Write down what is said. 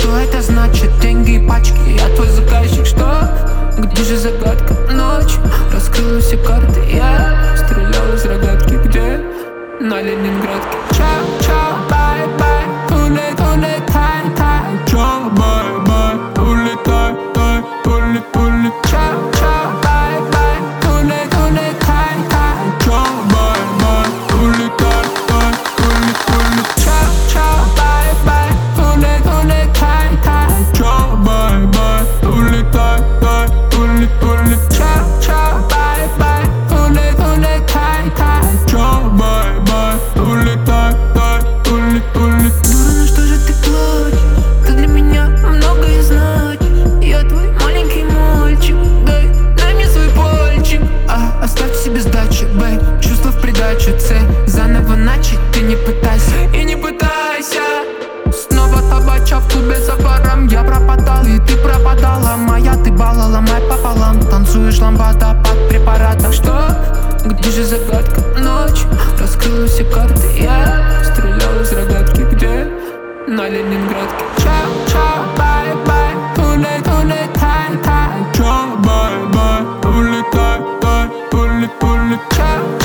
Что это значит? Деньги и пачки, я твой заказчик. Что? Где же загадка? Ночь, раскрыла все карты. Я стрелял из рогатки. Где? На Ленинградке. Чао, чао, бай-бай. Улетай, тай. Чао, бай-бай. Улетай, тай. Улет. Чао, чао, бай-бай. Улетай, тай. Чао, бай-бай. Улетай, тай. Улет. Чао, чао, бай-бай. Улетай, тай. Чао, бай-бай. Улетай, тай. Улет. Чао, чао, бай-бай. Улетай, тай. Чао, бай-бай. Улетай, тай. Улет. Ну что же ты плачешь? Ты для меня многое значишь. Я твой маленький мальчик. Дай мне свой пальчик. Оставь себе сдачи, бэй. Чувства в придачу, цель заново начать. Ты не пытайся и не пытайся. Снова табача в клубе за баром. Я пропадал и ты пропадала. Моя ты бала, ломай пополам. Танцуешь ламбада под препаратом. Что? Где же загадка? Ночь, раскрыла все карты. Я стрелял из рогатки. Где? На Ленинградке. Чао, чао, бай-бай. Улетай, тай. Чао, бай-бай. Улетай, тай. Улет. Чао,